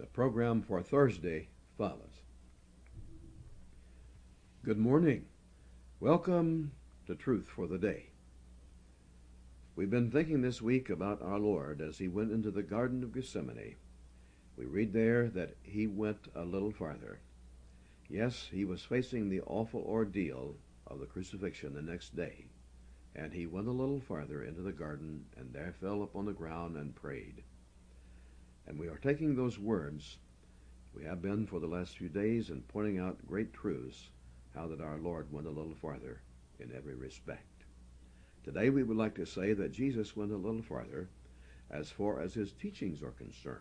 The program for Thursday follows. Good morning. Welcome to Truth for the Day. We've been thinking this week about our Lord as he went into the Garden of Gethsemane. We read there that he went a little farther. Yes, he was facing the awful ordeal of the crucifixion the next day, and he went a little farther into the garden and there fell upon the ground and prayed. And we are taking those words we have been for the last few days and pointing out great truths, how that our Lord went a little farther in every respect. Today we would like to say that Jesus went a little farther as far as his teachings are concerned.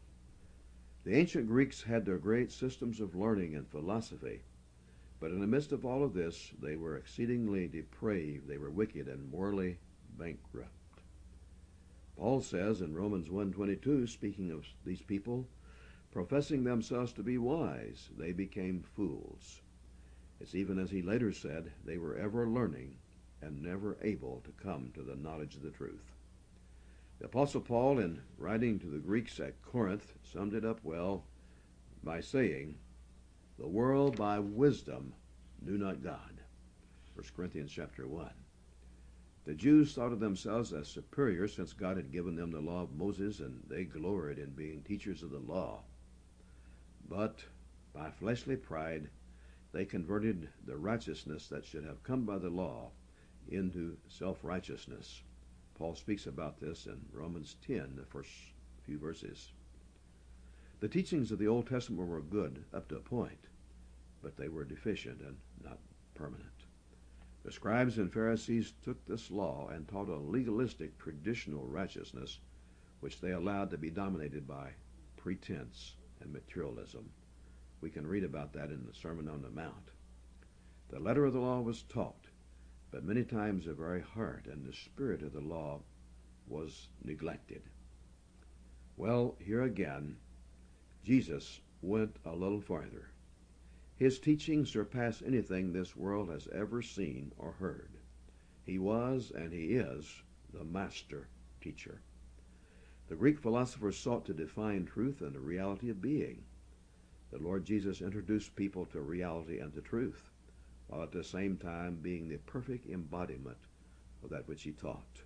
The ancient Greeks had their great systems of learning and philosophy, but in the midst of all of this, they were exceedingly depraved, they were wicked and morally bankrupt. Paul says in Romans 1:22, speaking of these people, professing themselves to be wise, they became fools. It's even as he later said, they were ever learning and never able to come to the knowledge of the truth. The Apostle Paul, in writing to the Greeks at Corinth, summed it up well by saying, the world by wisdom knew not God. 1 Corinthians chapter 1. The Jews thought of themselves as superior since God had given them the law of Moses, and they gloried in being teachers of the law. But by fleshly pride, they converted the righteousness that should have come by the law into self-righteousness. Paul speaks about this in Romans 10, the first few verses. The teachings of the Old Testament were good up to a point, but they were deficient and not permanent. The scribes and Pharisees took this law and taught a legalistic traditional righteousness, which they allowed to be dominated by pretense and materialism. We can read about that in the Sermon on the Mount. The letter of the law was taught, but many times the very heart and the spirit of the law was neglected. Well, here again, Jesus went a little farther. His teachings surpass anything this world has ever seen or heard. He was, and he is, the master teacher. The Greek philosophers sought to define truth and the reality of being. The Lord Jesus introduced people to reality and to truth, while at the same time being the perfect embodiment of that which he taught.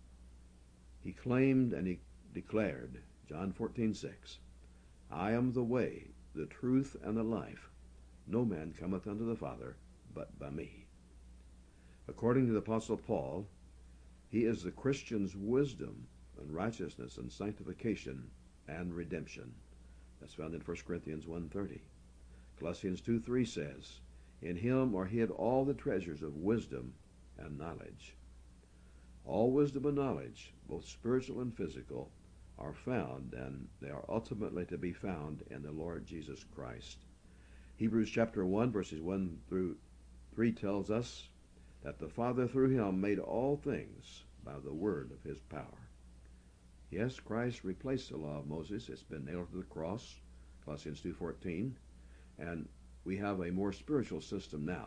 He claimed and he declared, John 14:6, I am the way, the truth, and the life. No man cometh unto the Father but by me. According to the Apostle Paul, he is the Christian's wisdom and righteousness and sanctification and redemption. That's found in 1 Corinthians 1:30. Colossians 2:3 says, in him are hid all the treasures of wisdom and knowledge. All wisdom and knowledge, both spiritual and physical, are found, and they are ultimately to be found in the Lord Jesus Christ. Hebrews chapter 1, verses 1 through 3 tells us that the Father through him made all things by the word of his power. Yes, Christ replaced the law of Moses. It's been nailed to the cross, Colossians 2:14, and we have a more spiritual system now.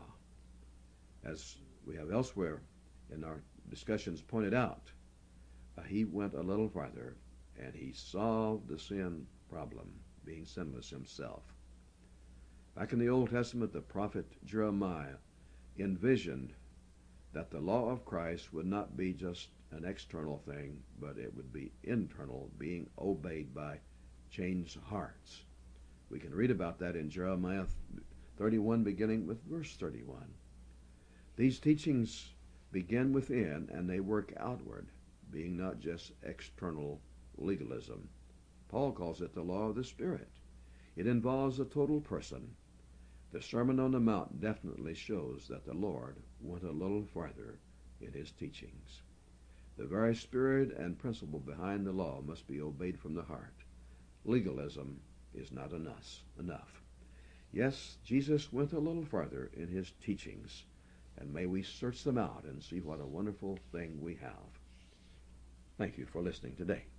As we have elsewhere in our discussions pointed out, he went a little farther, and he solved the sin problem, being sinless himself. Back in the Old Testament, the prophet Jeremiah envisioned that the law of Christ would not be just an external thing, but it would be internal, being obeyed by changed hearts. We can read about that in Jeremiah 31, beginning with verse 31. These teachings begin within, and they work outward, being not just external legalism. Paul calls it the law of the Spirit. It involves a total person. The Sermon on the Mount definitely shows that the Lord went a little farther in his teachings. The very spirit and principle behind the law must be obeyed from the heart. Legalism is not enough. Yes, Jesus went a little farther in his teachings, and may we search them out and see what a wonderful thing we have. Thank you for listening today.